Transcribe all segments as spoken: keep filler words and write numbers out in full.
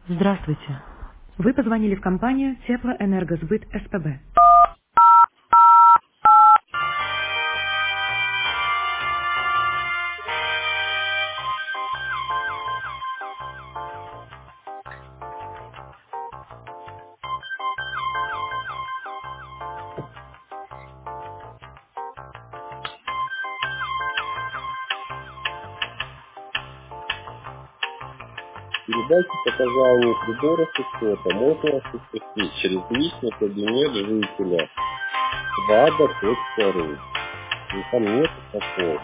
Здравствуйте. Вы позвонили в компанию Теплоэнергосбыт СПБ. Передайте показания приборов учета можно осуществить через личный кабинет жителя вада.ру. И там нет такого.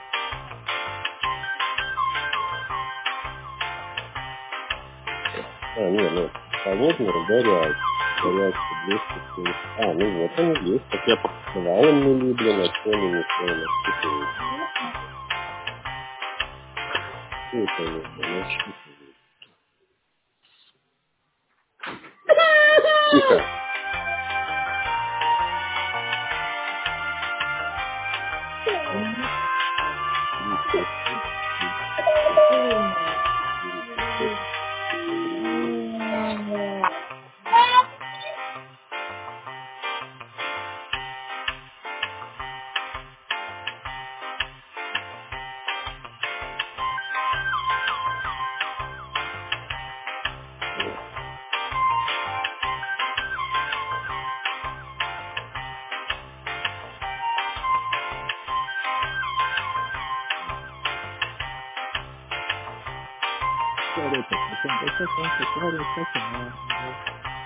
А, нет, нет. Холодный, горячий. Горячий, блестящий. А, ну вот он и есть. Так я показал он не люблю, на что не мешаю, считываю. Что это нужно? Ну, считываю. Тихо. Три, пять, шесть, семь, четыре, пятьсот, четыре. Sorry, technical difficulty. Sorry, technical.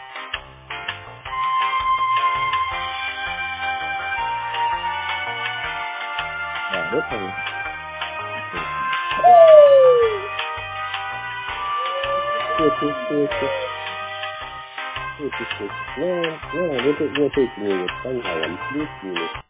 Да, вот он. Что ты хочешь? Что ты хочешь? Ну, ну, вот, вот этим вот каналом плюс-минус.